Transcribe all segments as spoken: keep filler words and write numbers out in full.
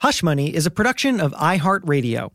Hush Money is a production of iHeartRadio.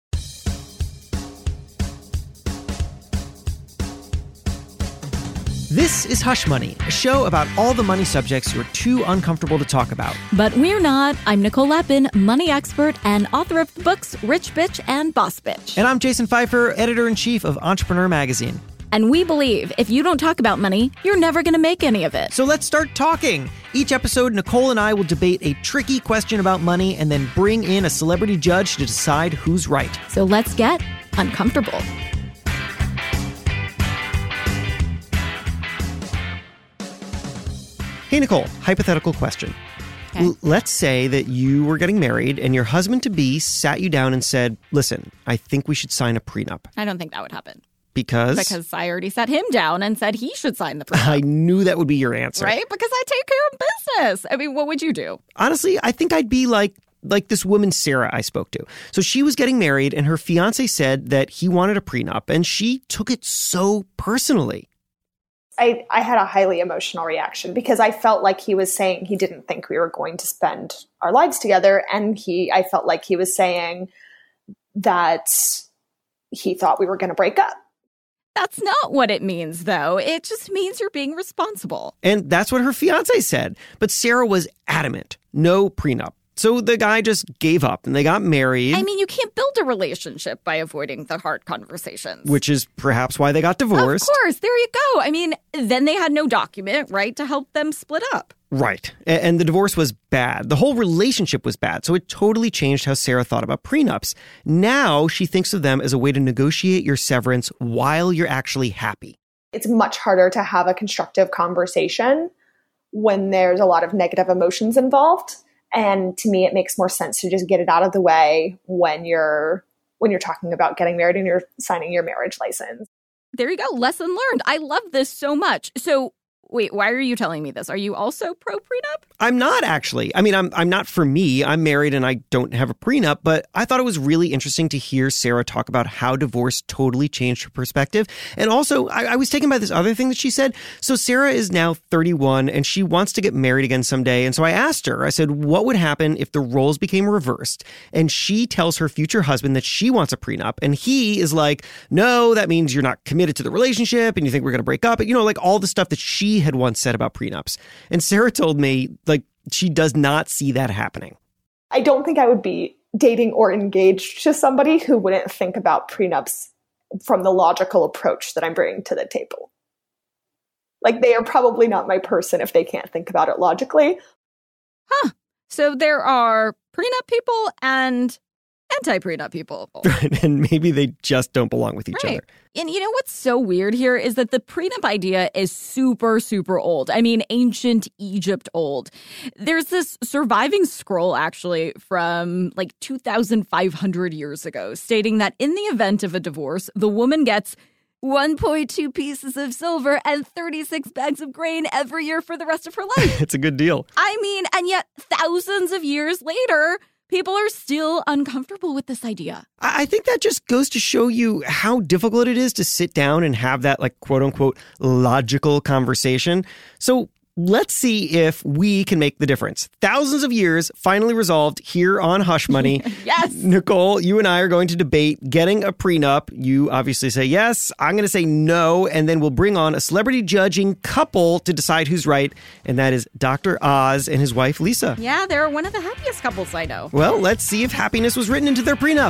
This is Hush Money, a show about all the money subjects you're too uncomfortable to talk about. But we're not. I'm Nicole Leppin, money expert and author of the books Rich Bitch and Boss Bitch. And I'm Jason Pfeiffer, editor-in-chief of Entrepreneur Magazine. And we believe if you don't talk about money, you're never going to make any of it. So let's start talking. Each episode, Nicole and I will debate a tricky question about money and then bring in a celebrity judge to decide who's right. So let's get uncomfortable. Hey, Nicole, hypothetical question. Okay. L- let's say that you were getting married and your husband-to-be sat you down and said, listen, I think we should sign a prenup. I don't think that would happen. Because? Because I already sat him down and said he should sign the prenup. I knew that would be your answer. Right? Because I take care of business. I mean, what would you do? Honestly, I think I'd be like like this woman, Sarah, I spoke to. So she was getting married and her fiance said that he wanted a prenup and she took it so personally. I, I had a highly emotional reaction because I felt like he was saying he didn't think we were going to spend our lives together. And he, I felt like he was saying that he thought we were going to break up. That's not what it means, though. It just means you're being responsible. And that's what her fiance said. But Sarah was adamant. No prenup. So the guy just gave up and they got married. I mean, you can't build a relationship by avoiding the hard conversations. Which is perhaps why they got divorced. Of course. There you go. I mean, then they had no document, right, to help them split up. Right. And the divorce was bad. The whole relationship was bad. So it totally changed how Sarah thought about prenups. Now she thinks of them as a way to negotiate your severance while you're actually happy. It's much harder to have a constructive conversation when there's a lot of negative emotions involved. And to me, it makes more sense to just get it out of the way when you're when you're talking about getting married and you're signing your marriage license. There you go. Lesson learned. I love this so much. So wait, why are you telling me this? Are you also pro prenup? I'm not actually. I mean, I'm I'm not for me. I'm married and I don't have a prenup, but I thought it was really interesting to hear Sarah talk about how divorce totally changed her perspective. And also, I, I was taken by this other thing that she said. So Sarah is now thirty-one and she wants to get married again someday. And so I asked her, I said, what would happen if the roles became reversed? And she tells her future husband that she wants a prenup. And he is like, no, that means you're not committed to the relationship and you think we're going to break up. You know, like all the stuff that she had once said about prenups. And Sarah told me, like, she does not see that happening. I don't think I would be dating or engaged to somebody who wouldn't think about prenups from the logical approach that I'm bringing to the table. Like, they are probably not my person if they can't think about it logically. Huh. So there are prenup people and anti-prenup people. And maybe they just don't belong with each right. other. And you know what's so weird here is that the prenup idea is super, super old. I mean, ancient Egypt old. There's this surviving scroll, actually, from like two thousand five hundred years ago, stating that in the event of a divorce, the woman gets one point two pieces of silver and thirty-six bags of grain every year for the rest of her life. It's a good deal. I mean, and yet thousands of years later, people are still uncomfortable with this idea. I think that just goes to show you how difficult it is to sit down and have that, like, quote unquote, logical conversation. So let's see if we can make the difference. Thousands of years finally resolved here on Hush Money. Yes. Nicole, you and I are going to debate getting a prenup. You obviously say yes. I'm going to say no. And then we'll bring on a celebrity judging couple to decide who's right. And that is Doctor Oz and his wife, Lisa. Yeah, they're one of the happiest couples I know. Well, let's see if happiness was written into their prenup.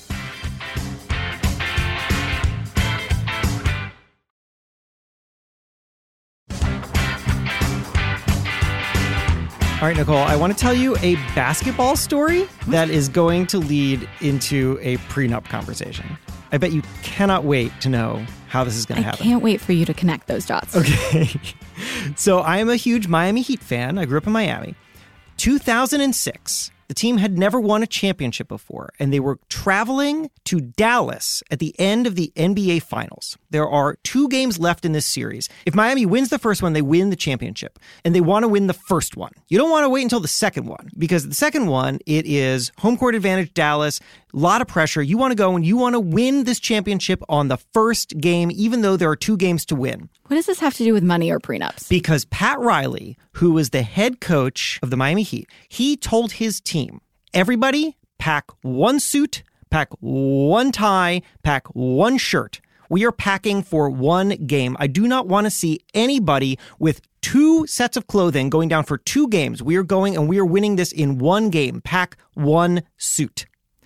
All right, Nicole, I want to tell you a basketball story that is going to lead into a prenup conversation. I bet you cannot wait to know how this is going to happen. I can't wait for you to connect those dots. Okay. So I am a huge Miami Heat fan. I grew up in Miami. two thousand six, the team had never won a championship before, and they were traveling to Dallas at the end of the N B A Finals. There are two games left in this series. If Miami wins the first one, they win the championship, and they want to win the first one. You don't want to wait until the second one, because the second one, it is home court advantage Dallas, a lot of pressure. You want to go and you want to win this championship on the first game, even though there are two games to win. What does this have to do with money or prenups? Because Pat Riley, who was the head coach of the Miami Heat, he told his team, everybody pack one suit, pack one tie, pack one shirt. We are packing for one game. I do not want to see anybody with two sets of clothing going down for two games. We are going and we are winning this in one game. Pack one suit.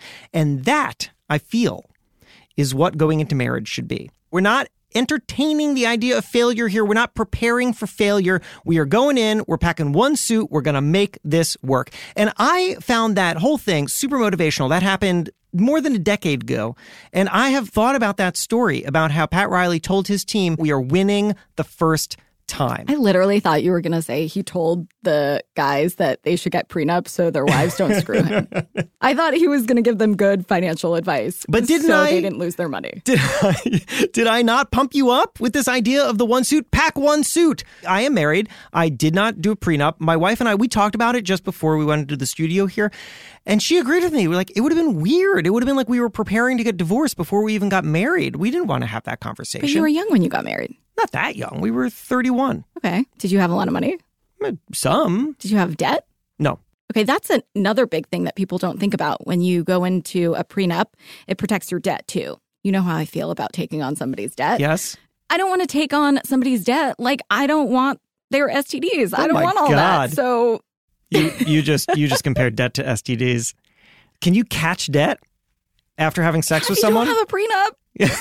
And that, I feel, is what going into marriage should be. We're not entertaining the idea of failure here. We're not preparing for failure. We are going in, we're packing one suit, we're going to make this work. And I found that whole thing super motivational. That happened more than a decade ago. And I have thought about that story, about how Pat Riley told his team, we are winning the first time. I literally thought you were going to say he told the guys that they should get prenups so their wives don't screw him. I thought he was going to give them good financial advice, but didn't so I, they didn't lose their money. Did I, did I not pump you up with this idea of the one suit? Pack one suit. I am married. I did not do a prenup. My wife and I, we talked about it just before we went into the studio here. And she agreed with me. We're like, it would have been weird. It would have been like we were preparing to get divorced before we even got married. We didn't want to have that conversation. But you were young when you got married. Not that young. We were thirty-one. Okay. Did you have a lot of money? Some. Did you have debt? No. Okay, that's an, another big thing that people don't think about. When you go into a prenup, it protects your debt too. You know how I feel about taking on somebody's debt. Yes. I don't want to take on somebody's debt. Like, I don't want their S T Ds. Oh I don't my want all God. that. So you you just you just compared debt to S T Ds. Can you catch debt after having sex with you someone? You don't have a prenup. Yeah.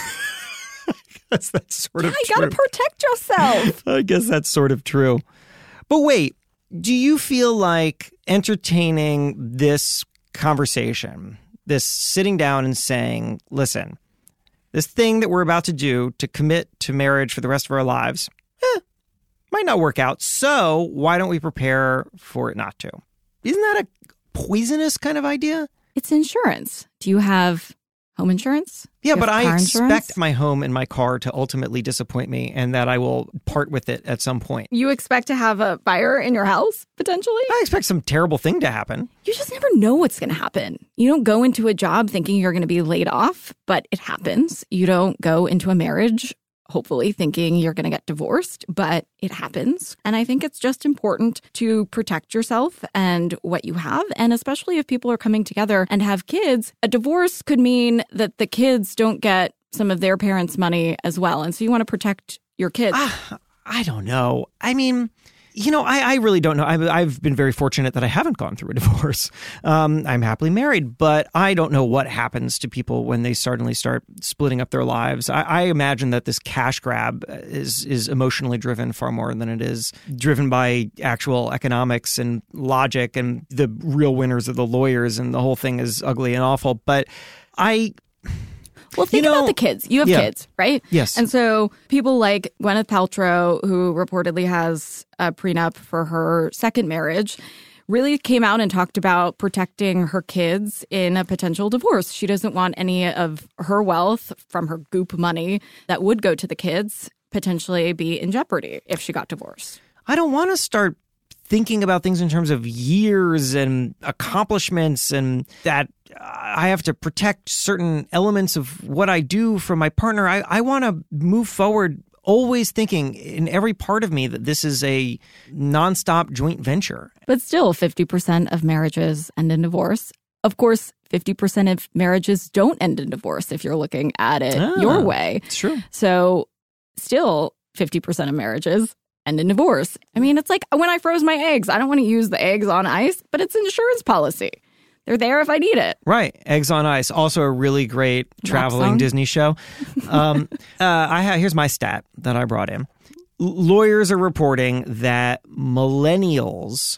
That's, that's sort of you true. got to protect yourself. I guess that's sort of true. But wait, do you feel like entertaining this conversation, this sitting down and saying, listen, this thing that we're about to do to commit to marriage for the rest of our lives, eh, might not work out. So why don't we prepare for it not to? Isn't that a poisonous kind of idea? It's insurance. Do you have home insurance? Yeah, but I insurance? expect my home and my car to ultimately disappoint me and that I will part with it at some point. You expect to have a fire in your house, potentially? I expect some terrible thing to happen. You just never know what's going to happen. You don't go into a job thinking you're going to be laid off, but it happens. You don't go into a marriage hopefully thinking you're going to get divorced, but it happens. And I think it's just important to protect yourself and what you have. And especially if people are coming together and have kids, a divorce could mean that the kids don't get some of their parents' money as well. And so you want to protect your kids. Uh, I don't know. I mean, you know, I, I really don't know. I've, I've been very fortunate that I haven't gone through a divorce. Um, I'm happily married, but I don't know what happens to people when they suddenly start splitting up their lives. I, I imagine that this cash grab is is emotionally driven far more than it is driven by actual economics and logic, and the real winners are the lawyers, and the whole thing is ugly and awful. But I... Well, think you know, about the kids. You have yeah. kids, right? Yes. And so people like Gwyneth Paltrow, who reportedly has a prenup for her second marriage, really came out and talked about protecting her kids in a potential divorce. She doesn't want any of her wealth from her goop money that would go to the kids potentially be in jeopardy if she got divorced. I don't want to start thinking about things in terms of years and accomplishments and that I have to protect certain elements of what I do from my partner. I, I want to move forward always thinking in every part of me that this is a nonstop joint venture. But still, fifty percent of marriages end in divorce. Of course, fifty percent of marriages don't end in divorce if you're looking at it ah, your way. It's true. So still, fifty percent of marriages end in divorce. I mean, it's like when I froze my eggs. I don't want to use the eggs on ice, but it's an insurance policy. They're there if I need it. Right. Eggs on Ice. Also a really great traveling Disney show. Um, uh, I ha- here's my stat that I brought in. L- lawyers are reporting that millennials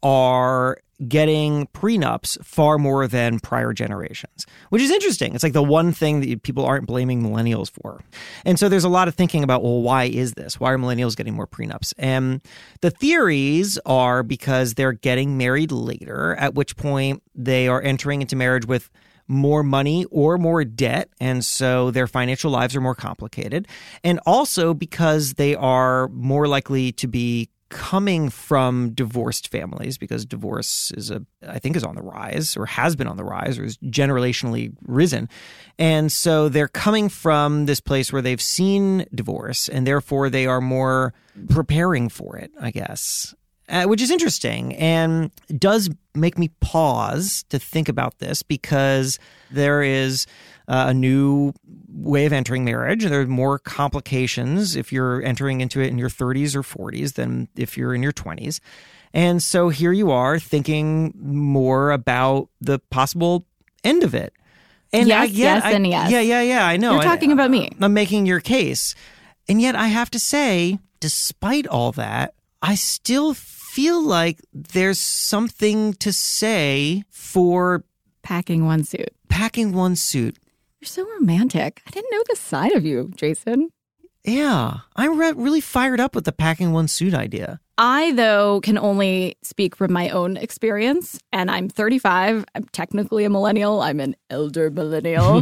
are getting prenups far more than prior generations, which is interesting. It's like the one thing that people aren't blaming millennials for. And so there's a lot of thinking about, well, why is this? Why are millennials getting more prenups? And the theories are because they're getting married later, at which point they are entering into marriage with more money or more debt, and so their financial lives are more complicated. And also because they are more likely to be coming from divorced families, because divorce is a, I think is on the rise or has been on the rise or is generationally risen. And so they're coming from this place where they've seen divorce and therefore they are more preparing for it, I guess. uh, which is interesting and does make me pause to think about this because there is uh, a new way of entering marriage. There are more complications if you're entering into it in your thirties or forties than if you're in your twenties. And so here you are thinking more about the possible end of it. And yes, I, yeah, yes, I, and yes. Yeah, yeah, yeah, I know. You're talking I, about me. I'm making your case. And yet I have to say, despite all that, I still feel like there's something to say for Packing one suit. packing one suit. You're so romantic. I didn't know this side of you, Jason. Yeah, I'm re- really fired up with the packing one suit idea. I, though, can only speak from my own experience, and I'm thirty-five. I'm technically a millennial. I'm an elder millennial.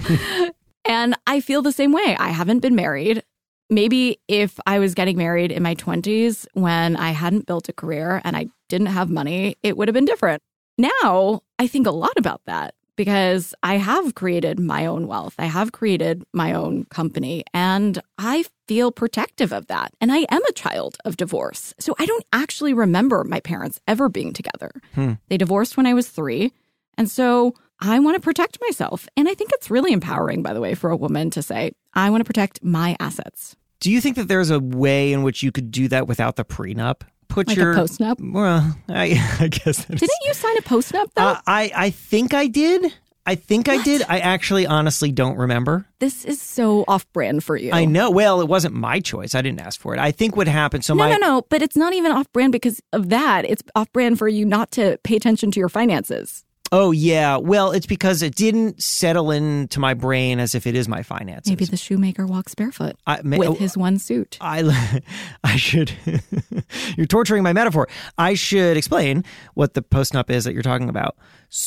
And I feel the same way. I haven't been married. Maybe if I was getting married in my twenties when I hadn't built a career and I didn't have money, it would have been different. Now, I think a lot about that because I have created my own wealth. I have created my own company, and I feel protective of that. And I am a child of divorce. So I don't actually remember my parents ever being together. Hmm. They divorced when I was three. And so I want to protect myself. And I think it's really empowering, by the way, for a woman to say, I want to protect my assets. Do you think that there's a way in which you could do that without the prenup? Put Like your a postnup? Well, I, I guess. That's, Didn't you sign a postnup, though? Uh, I I think I did. I think I What? did. I actually honestly don't remember. This is so off-brand for you. I know. Well, it wasn't my choice. I didn't ask for it. I think what happened. So no, my no, no. But it's not even off-brand because of that. It's off-brand for you not to pay attention to your finances. Oh, yeah. Well, it's because it didn't settle into my brain as if it is my finances. Maybe the shoemaker walks barefoot I, may, with oh, his one suit. I, I should. You're torturing my metaphor. I should explain what the postnup is that you're talking about.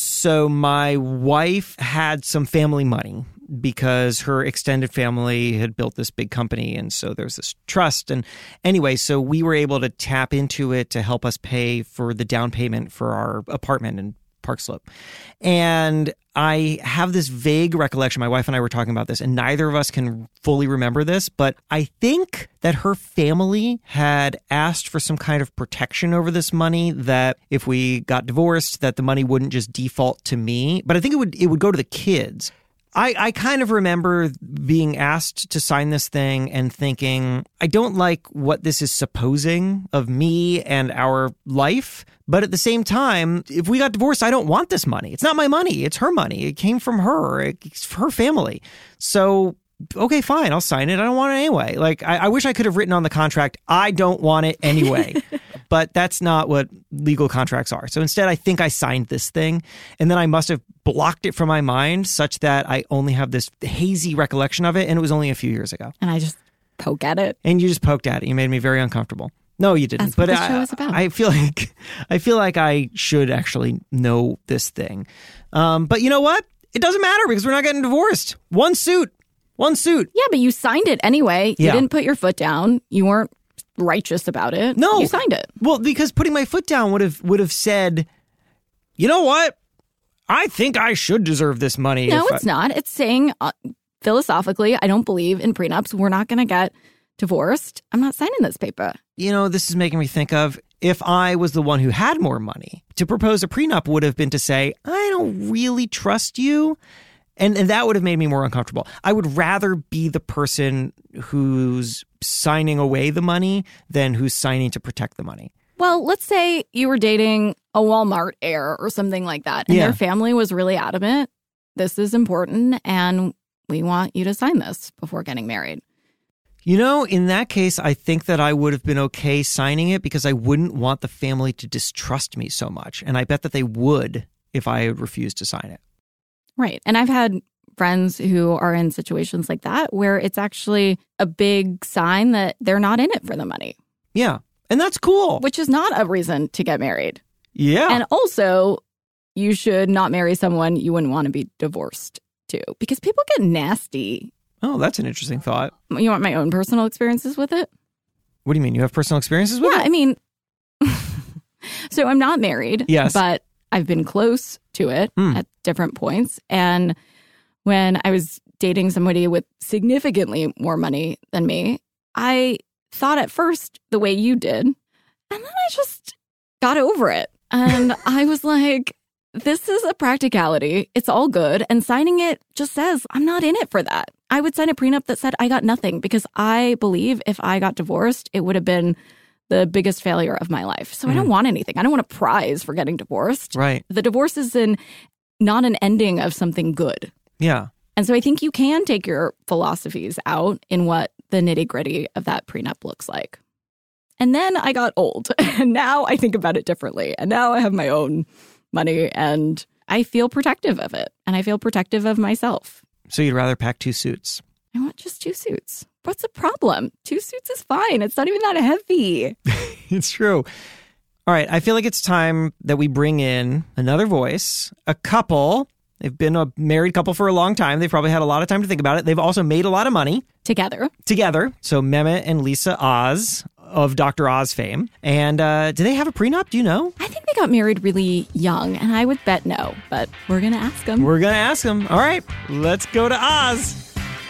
So my wife had some family money because her extended family had built this big company. And so there's this trust. And anyway, so we were able to tap into it to help us pay for the down payment for our apartment in Park Slope. And I have this vague recollection. My wife and I were talking about this, and neither of us can fully remember this, but I think that her family had asked for some kind of protection over this money, that if we got divorced, that the money wouldn't just default to me, but I think it would it would go to the kids. I, I kind of remember being asked to sign this thing and thinking, I don't like what this is supposing of me and our life. But at the same time, if we got divorced, I don't want this money. It's not my money. It's her money. It came from her. It's her family. So, okay, fine. I'll sign it. I don't want it anyway. Like, I, I wish I could have written on the contract, I don't want it anyway. But that's not what legal contracts are. So instead, I think I signed this thing. And then I must have blocked it from my mind such that I only have this hazy recollection of it. And it was only a few years ago. And I just poke at it. And you just poked at it. You made me very uncomfortable. No, you didn't. That's what but this I, show is about. I feel like I feel like I should actually know this thing. Um, but you know what? It doesn't matter because we're not getting divorced. One suit. One suit. Yeah, but you signed it anyway. You Yeah. didn't put your foot down. You weren't righteous about it. No. You signed it. Well, because putting my foot down would have would have said, you know what? I think I should deserve this money. No, if it's I- not. It's saying uh, philosophically, I don't believe in prenups. We're not going to get divorced. I'm not signing this paper. You know, this is making me think of if I was the one who had more money. To propose a prenup would have been to say, I don't really trust you. And, and that would have made me more uncomfortable. I would rather be the person who's signing away the money than who's signing to protect the money. Well, let's say you were dating a Walmart heir or something like that, and Yeah. their family was really adamant. This is important, and we want you to sign this before getting married. You know, in that case, I think that I would have been okay signing it because I wouldn't want the family to distrust me so much. And I bet that they would if I had refused to sign it. Right. And I've had friends who are in situations like that where it's actually a big sign that they're not in it for the money, Yeah. And that's cool. which is not a reason to get married. Yeah. And also, you should not marry someone you wouldn't want to be divorced to because people get nasty. Oh, that's an interesting thought. You want my own personal experiences with it? What do you mean? You have personal experiences with Yeah, it? I mean, so I'm not married, Yes. but I've been close to it Hmm. at different points. And when I was dating somebody with significantly more money than me, I thought at first the way you did. And then I just got over it. And I was like, this is a practicality. It's all good. And signing it just says, I'm not in it for that. I would sign a prenup that said I got nothing because I believe if I got divorced, it would have been the biggest failure of my life. So mm. I don't want anything. I don't want a prize for getting divorced. Right. The divorce is an, not an ending of something good. Yeah. And so I think you can take your philosophies out in what the nitty gritty of that prenup looks like. And then I got old. And now I think about it differently. And now I have my own money and I feel protective of it. And I feel protective of myself. So you'd rather pack two suits? I want just two suits. What's the problem? Two suits is fine. It's not even that heavy. It's true. All right. I feel like it's time that we bring in another voice, a couple. They've been a married couple for a long time. They've probably had a lot of time to think about it. They've also made a lot of money. Together. Together. So Mehmet and Lisa Oz of Doctor Oz fame. And uh, do they have a prenup? Do you know? I think they got married really young, and I would bet no. But we're going to ask them. We're going to ask them. All right. Let's go to Oz.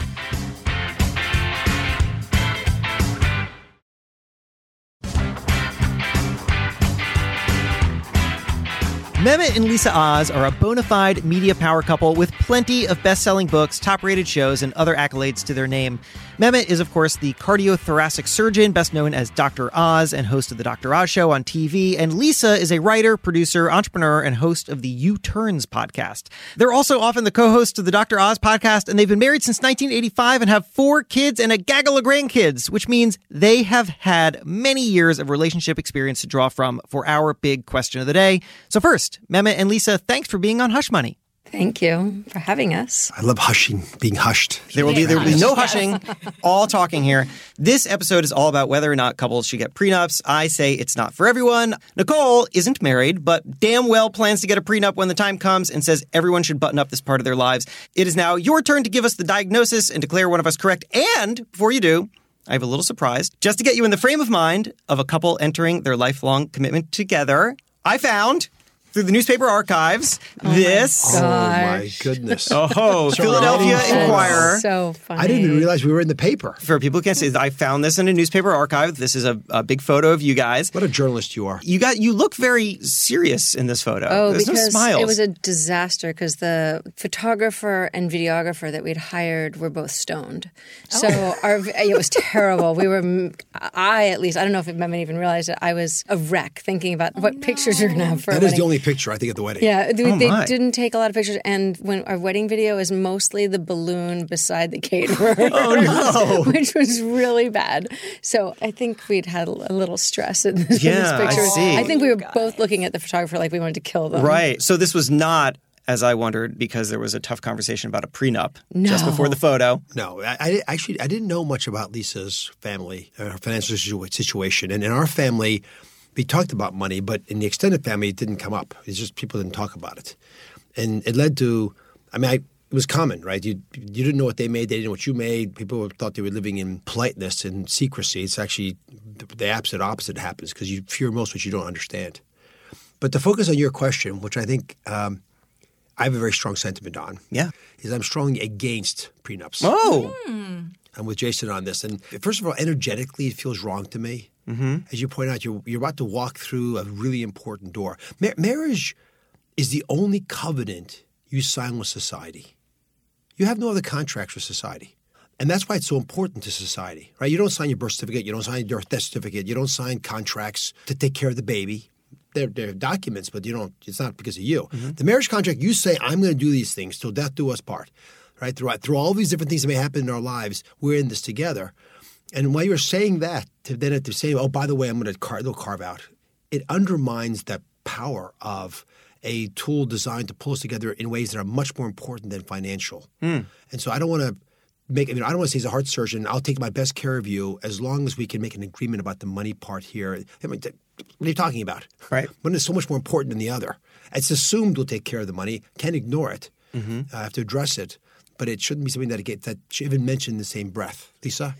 Mehmet and Lisa Oz are a bona fide media power couple with plenty of best-selling books, top-rated shows, and other accolades to their name. Mehmet is, of course, the cardiothoracic surgeon, best known as Doctor Oz, and host of The Doctor Oz Show on T V. And Lisa is a writer, producer, entrepreneur, and host of the U-Turns podcast. They're also often the co-hosts of the Doctor Oz podcast, and they've been married since nineteen eighty-five and have four kids and a gaggle of grandkids, which means they have had many years of relationship experience to draw from for our big question of the day. So first, Mehmet and Lisa, thanks for being on Hush Money. Thank you for having us. I love hushing, being hushed. There will be there will be no hushing, all talking here. This episode is all about whether or not couples should get prenups. I say it's not for everyone. Nicole isn't married, but damn well plans to get a prenup when the time comes and says everyone should button up this part of their lives. It is now your turn to give us the diagnosis and declare one of us correct. And before you do, I have a little surprise. Just to get you in the frame of mind of a couple entering their lifelong commitment together, I found... through the newspaper archives, oh this. My oh, my goodness. Oh, Philadelphia Inquirer. So funny. I didn't even realize we were in the paper. For people who can't see, I found this in a newspaper archive. This is a, a big photo of you guys. What a journalist you are. You got you look very serious in this photo. Oh, There's because no smiles. It was a disaster because the photographer and videographer that we'd hired were both stoned. So oh. our it was terrible. We were, I at least, I don't know if Mehmet even realized it, I was a wreck thinking about oh, what no. pictures you're going to have for That a is wedding. the only picture, I think, at the wedding. Yeah, they, oh they my. didn't take a lot of pictures. And when our wedding video is mostly the balloon beside the caterer. Oh, no. Which was really bad. So I think we'd had a little stress in this, yeah, in this picture. I see. I think we were Guys. both looking at the photographer like we wanted to kill them. Right. So this was not, as I wondered, because there was a tough conversation about a prenup No. just before the photo. No, I, I actually I didn't know much about Lisa's family, her financial situation. And in our family, we talked about money, but in the extended family, it didn't come up. It's just people didn't talk about it. And it led to, I mean, I, it was common, right? You you didn't know what they made. They didn't know what you made. People thought they were living in politeness and secrecy. It's actually the, the absolute opposite happens because you fear most what you don't understand. But to focus on your question, which I think um, I have a very strong sentiment on, Yeah. is I'm strongly against prenups. Oh. Mm. I'm with Jason on this. And first of all, energetically, it feels wrong to me. Mm-hmm. As you point out, you're, you're about to walk through a really important door. Mar- marriage is the only covenant you sign with society. You have no other contracts with society. And that's why it's so important to society, right? You don't sign your birth certificate. You don't sign your death certificate. You don't sign contracts to take care of the baby. They're, they're documents, but you don't. It's not because of you. Mm-hmm. The marriage contract, you say, I'm going to do these things till death do us part, right? Through, through all these different things that may happen in our lives, we're in this together. And while you're saying that, to then at the same, oh, by the way, I'm going to carve, they'll carve out, it undermines the power of a tool designed to pull us together in ways that are much more important than financial. Mm. And so I don't want to make, I mean, I don't want to say as a heart surgeon, I'll take my best care of you as long as we can make an agreement about the money part here. I mean, what are you talking about? Right. One is so much more important than the other. It's assumed we'll take care of the money. Can't ignore it. Mm-hmm. I have to address it. But it shouldn't be something that, gets, that should even mention in the same breath. Lisa?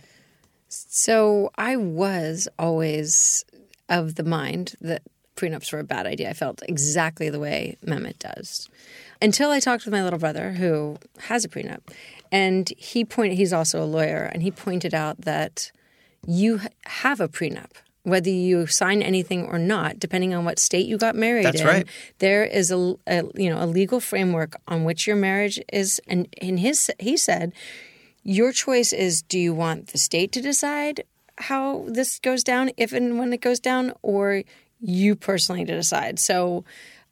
So I was always of the mind that prenups were a bad idea. I felt exactly the way Mehmet does. Until I talked with my little brother who has a prenup. And he pointed, he's also a lawyer, and he pointed out that you have a prenup whether you sign anything or not, depending on what state you got married That's in, right. there is a, a you know a legal framework on which your marriage is. And in his, he said, your choice is: do you want the state to decide how this goes down, if and when it goes down, or you personally to decide? So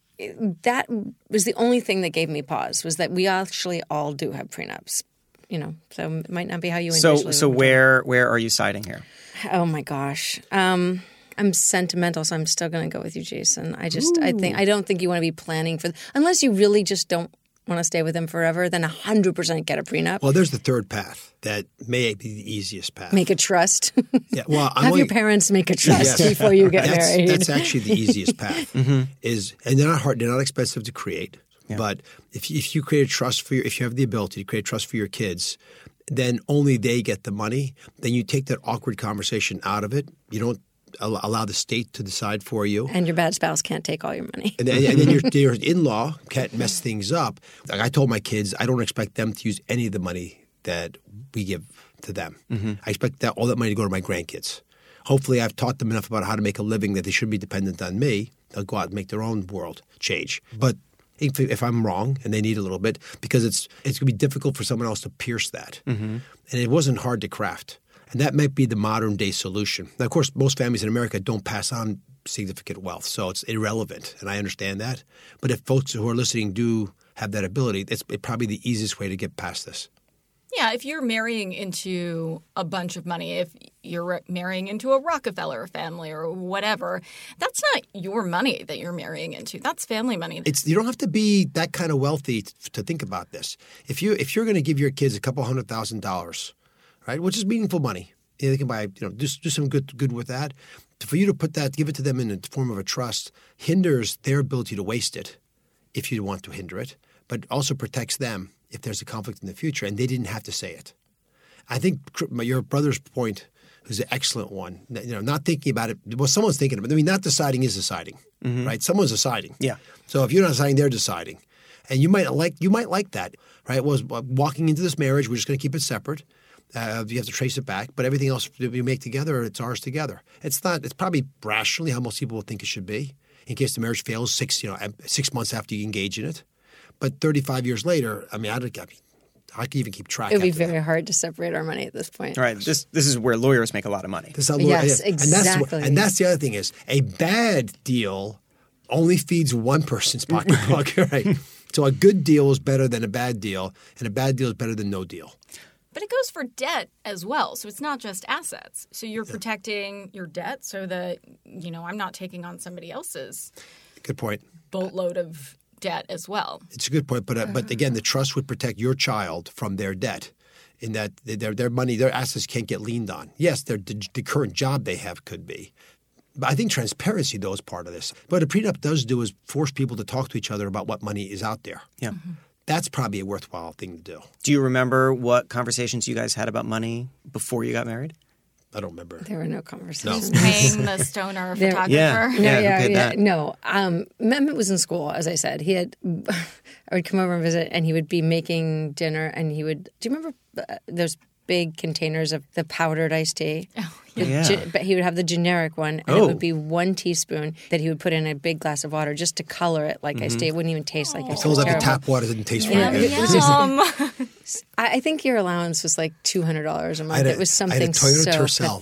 that was the only thing that gave me pause, was that we actually all do have prenups. You know, so it might not be how you So, initially so would. where where are you siding here? Oh my gosh. Um, I'm sentimental, so I'm still going to go with you, Jason. I just, Ooh. I think, I don't think you want to be planning for, unless you really just don't want to stay with him forever, then one hundred percent get a prenup. Well, there's the third path that may be the easiest path. Make a trust. Yeah, well, I'm have only, your parents make a trust yes. before you get that's, married. That's actually the easiest path. mm-hmm. Is and they're not hard, they're not expensive to create. Yeah. But if if you create a trust for your, if you have the ability to create a trust for your kids, then only they get the money. Then you take that awkward conversation out of it. You don't allow the state to decide for you. And your bad spouse can't take all your money. And then, and then your, your in-law can't mess things up. Like I told my kids, I don't expect them to use any of the money that we give to them. Mm-hmm. I expect that all that money to go to my grandkids. Hopefully I've taught them enough about how to make a living that they shouldn't be dependent on me. They'll go out and make their own world change. But if, if I'm wrong and they need a little bit, because it's it's going to be difficult for someone else to pierce that. Mm-hmm. And it wasn't hard to craft. And that might be the modern day solution. Now, of course, most families in America don't pass on significant wealth, so it's irrelevant, and I understand that. But if folks who are listening do have that ability, it's probably the easiest way to get past this. Yeah, if you're marrying into a bunch of money, if you're marrying into a Rockefeller family or whatever, that's not your money that you're marrying into. That's family money. It's you don't have to be that kind of wealthy to, to think about this. If you if you're going to give your kids a couple hundred thousand dollars, right, which is meaningful money, you know, they can buy, you know, just do some good good with that. For you to put that, give it to them in the form of a trust, hinders their ability to waste it, if you want to hinder it, but also protects them if there's a conflict in the future, and they didn't have to say it. I think your brother's point is an excellent one. You know, not thinking about it. Well, someone's thinking about it. I mean, not deciding is deciding, mm-hmm. right? Someone's deciding. Yeah. So if you're not deciding, they're deciding, and you might like you might like that, right? Was walking into this marriage, we're just going to keep it separate. Uh, you have to trace it back, but everything else that we make together, it's ours together. It's not. It's probably rationally how most people would think it should be. In case the marriage fails, six you know six months after you engage in it. But thirty-five years later, I mean, I, I, mean, I can even keep track. It would be very that. hard to separate our money at this point. All right. This this is where lawyers make a lot of money. This is how yes, lawyers, exactly. And that's, what, and that's the other thing is a bad deal only feeds one person's pocketbook. Right. So a good deal is better than a bad deal, and a bad deal is better than no deal. But it goes for debt as well. So it's not just assets. So you're yeah. protecting your debt so that, you know, I'm not taking on somebody else's good point boatload of debt as well. It's a good point. But uh, but again, the trust would protect your child from their debt in that their their money, their assets can't get leaned on. Yes, their the, the current job they have could be. But I think transparency, though, is part of this. What a prenup does do is force people to talk to each other about what money is out there. Yeah. Mm-hmm. That's probably a worthwhile thing to do. Do you remember what conversations you guys had about money before you got married? I don't remember. There were no conversations. No. Paying the stoner There, photographer. Yeah. No, yeah, yeah. That. No. Um, Mehmet was in school, as I said. He had, I would come over and visit, and he would be making dinner, and he would. Do you remember uh, those big containers of the powdered iced tea? Oh, The yeah. ge- but he would have the generic one, and Oh. it would be one teaspoon that he would put in a big glass of water just to color it like mm-hmm. iced tea. It wouldn't even taste like iced tea. It was like Terrible. the tap water didn't taste Yeah. very good. Yum. I, I think your allowance was like two hundred dollars a month. I had a- it was I had a something Toyota so Tercel.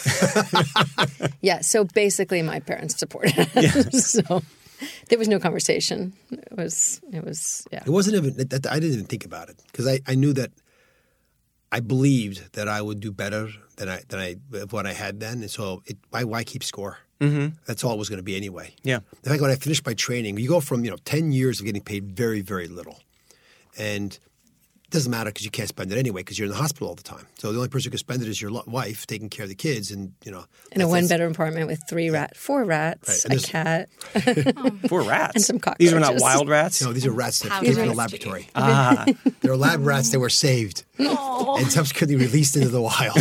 pathetic. Yeah, so basically my parents supported it. So there was no conversation. It was, it was, yeah. It wasn't even, – I didn't even think about it because I, I knew that I believed that I would do better than I than I what I had then. And so it, why, why keep score? Mm-hmm. That's all it was going to be anyway. Yeah. In fact, when I finished my training, you go from, you know, ten years of getting paid very, very little. And it doesn't matter because you can't spend it anyway because you're in the hospital all the time. So the only person who can spend it is your lo- wife taking care of the kids and, you know. In a one-bedroom apartment with three rat, four rats, Right. a cat. Four rats. And some These were not cockroaches. wild rats? You know, these are rats that Powdered came from the iced laboratory. Ah. They're lab rats that were saved and subsequently released into the wild.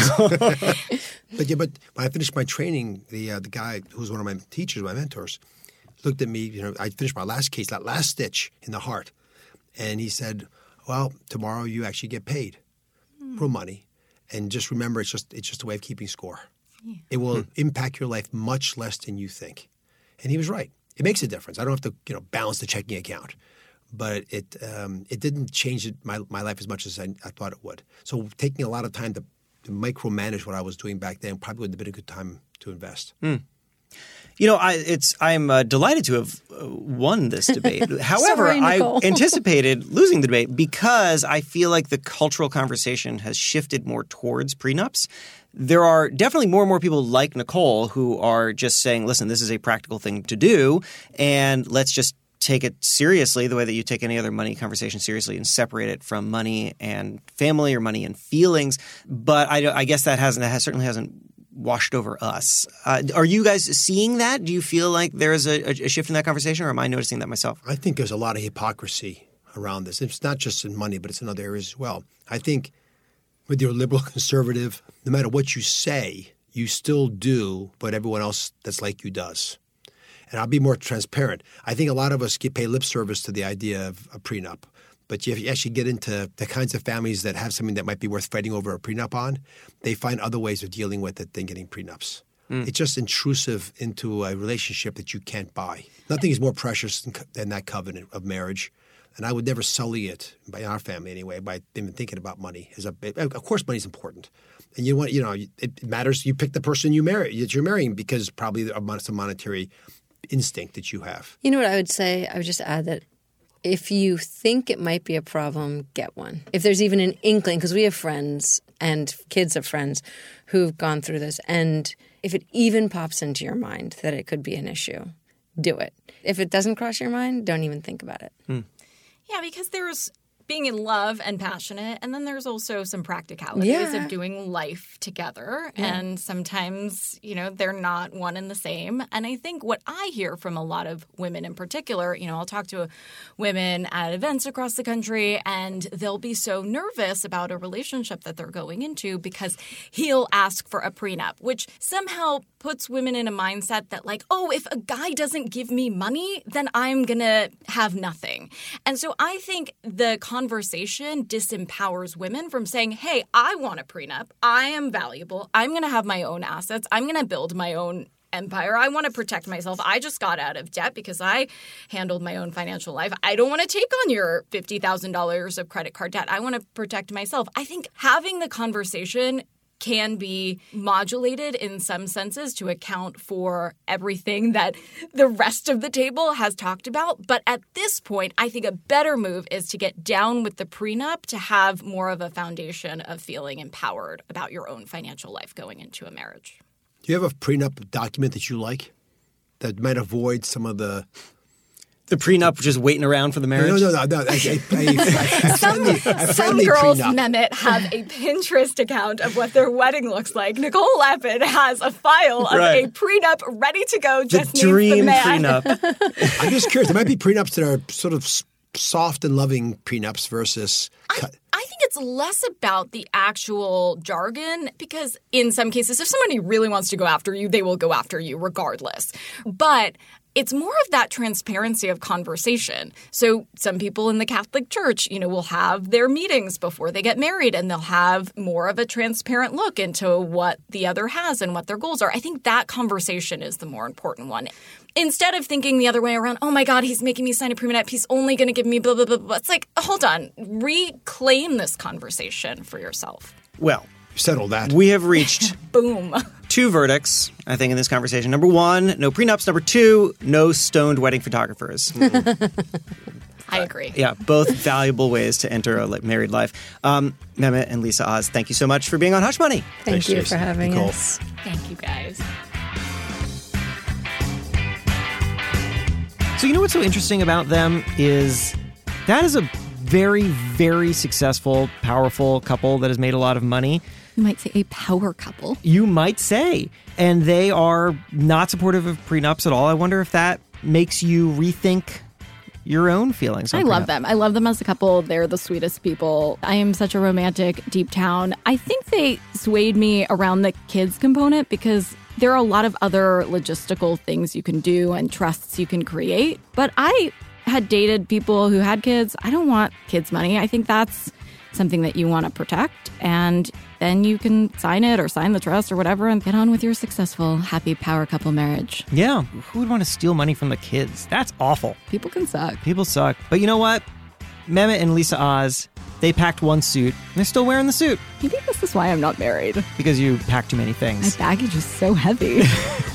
But yeah, but when I finished my training, the uh, the guy who was one of my teachers, my mentors, looked at me. You know, I finished my last case, that last stitch in the heart, and he said, "Well, tomorrow you actually get paid, real money, and just remember, it's just it's just a way of keeping score." Yeah. It will Hmm. impact your life much less than you think. And he was right. It makes a difference. I don't have to, you know, balance the checking account. But it um, it didn't change it, my, my life as much as I, I thought it would. So taking a lot of time to, to micromanage what I was doing back then probably would have been a good time to invest. Hmm. You know, I, it's I'm uh, delighted to have uh, won this debate. However, Sorry, I Nicole. anticipated losing the debate because I feel like the cultural conversation has shifted more towards prenups. There are definitely more and more people like Nicole who are just saying, listen, this is a practical thing to do, and let's just take it seriously the way that you take any other money conversation seriously and separate it from money and family or money and feelings. But I, I guess that hasn't that has, certainly hasn't washed over us. Uh, are you guys seeing that? Do you feel like there is a, a shift in that conversation, or am I noticing that myself? I think there's a lot of hypocrisy around this. It's not just in money, but it's in other areas as well. I think whether you're liberal, conservative, no matter what you say, you still do what everyone else that's like you does. And I'll be more transparent. I think a lot of us get pay lip service to the idea of a prenup. But if you actually get into the kinds of families that have something that might be worth fighting over a prenup on, they find other ways of dealing with it than getting prenups. Mm. It's just intrusive into a relationship that you can't buy. Nothing is more precious than, than that covenant of marriage. And I would never sully it, by our family anyway, by even thinking about money. As a, of course, money is important. And you want, you know, it matters. You pick the person you marry, that you're marrying because probably of some monetary instinct that you have. You know what I would say? I would just add that if you think it might be a problem, get one. If there's even an inkling, because we have friends and kids of friends who've gone through this, and if it even pops into your mind that it could be an issue, do it. If it doesn't cross your mind, don't even think about it. Hmm. Yeah, because there's being in love and passionate, and then there's also some practicalities Yeah. of doing life together. Yeah. And sometimes, you know, they're not one and the same. And I think what I hear from a lot of women in particular, you know, I'll talk to women at events across the country, and they'll be so nervous about a relationship that they're going into because he'll ask for a prenup, which somehow puts women in a mindset that like, oh, if a guy doesn't give me money, then I'm going to have nothing. And so I think the conversation disempowers women from saying, hey, I want a prenup. I am valuable. I'm going to have my own assets. I'm going to build my own empire. I want to protect myself. I just got out of debt because I handled my own financial life. I don't want to take on your fifty thousand dollars of credit card debt. I want to protect myself. I think having the conversation can be modulated in some senses to account for everything that the rest of the table has talked about. But at this point, I think a better move is to get down with the prenup to have more of a foundation of feeling empowered about your own financial life going into a marriage. Do you have a prenup document that you like that might avoid some of the The prenup just waiting around for the marriage? No, no, no. no. A, a, a, a, a friendly, a Some friendly girls, prenup. Mehmet, have a Pinterest account of what their wedding looks like. Nicole Lapin has a file of Right. a prenup ready to go. The Just needs dream the man. prenup. I'm just curious. There might be prenups that are sort of s- soft and loving prenups versus cut. I think it's less about the actual jargon because in some cases, if somebody really wants to go after you, they will go after you regardless. But it's more of that transparency of conversation. So some people in the Catholic Church, you know, will have their meetings before they get married and they'll have more of a transparent look into what the other has and what their goals are. I think that conversation is the more important one. Instead of thinking the other way around, oh my God, he's making me sign a prenup, he's only going to give me blah, blah, blah, blah. It's like, hold on, reclaim this conversation for yourself. Well, Settle that. we have reached Boom. two verdicts, I think, in this conversation. Number one, no prenups. Number two, no stoned wedding photographers. I agree. Yeah, both valuable ways to enter a li- married life. Um, Mehmet and Lisa Oz, thank you so much for being on Hush Money. Thank Thanks, you Jason. for having Nicole. us. Thank you, guys. So you know what's so interesting about them is that is a very, very successful, powerful couple that has made a lot of money. You might say a power couple. You might say. And they are not supportive of prenups at all. I wonder if that makes you rethink your own feelings on I love prenup. them. I love them as a couple. They're the sweetest people. I am such a romantic deep down. I think they swayed me around the kids component because there are a lot of other logistical things you can do and trusts you can create. But I had dated people who had kids. I don't want kids' money. I think that's something that you want to protect. And then you can sign it or sign the trust or whatever and get on with your successful, happy power couple marriage. Yeah, who would want to steal money from the kids? That's awful. People can suck. People suck. But you know what? Mehmet and Lisa Oz, they packed one suit, and they're still wearing the suit. Maybe this is why I'm not married. Because you packed too many things. My baggage is so heavy.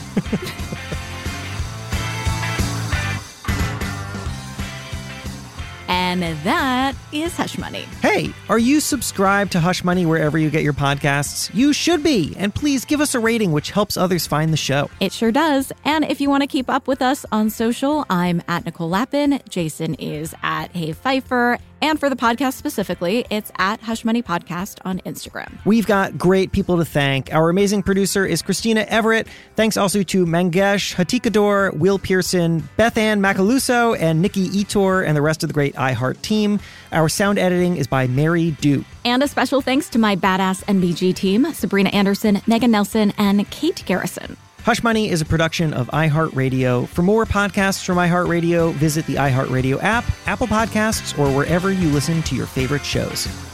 And that is Hush Money. Hey, are you subscribed to Hush Money wherever you get your podcasts? You should be. And please give us a rating, which helps others find the show. It sure does. And if you want to keep up with us on social, I'm at Nicole Lappin. Jason is at Hey Pfeiffer. And for the podcast specifically, it's at Hush Money Podcast on Instagram. We've got great people to thank. Our amazing producer is Christina Everett. Thanks also to Mangesh Hatikador, Will Pearson, Beth Ann Macaluso, and Nikki Etor, and the rest of the great iHeart team. Our sound editing is by Mary Duke. And a special thanks to my badass N B G team, Sabrina Anderson, Megan Nelson, and Kate Garrison. Hush Money is a production of iHeartRadio. For more podcasts from iHeartRadio, visit the iHeartRadio app, Apple Podcasts, or wherever you listen to your favorite shows.